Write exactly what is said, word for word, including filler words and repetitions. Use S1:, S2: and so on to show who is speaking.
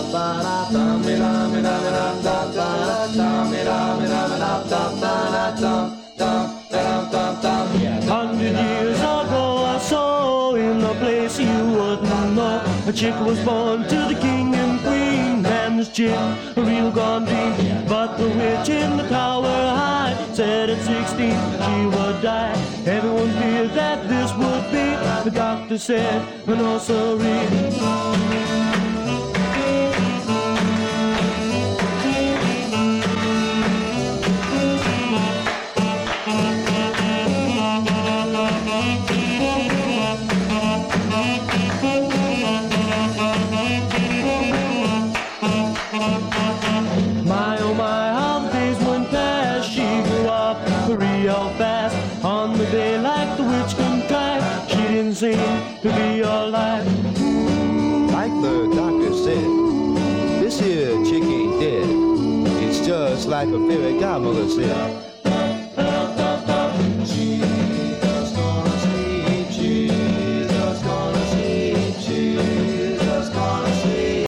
S1: Hundred years ago I saw in a place you wouldn't know, a chick was born to the king and queen, and this chick a real gone deep. But the witch in the tower high said at sixteen she would die. Everyone feared that this would be, the doctor said, no, no, sorry. My oh my, how the days went past. She grew up real fast. On the day like the witch contrived, she didn't seem to be alive.
S2: Like the doctor said, this here chick ain't dead. It's just like a fairy godmother said.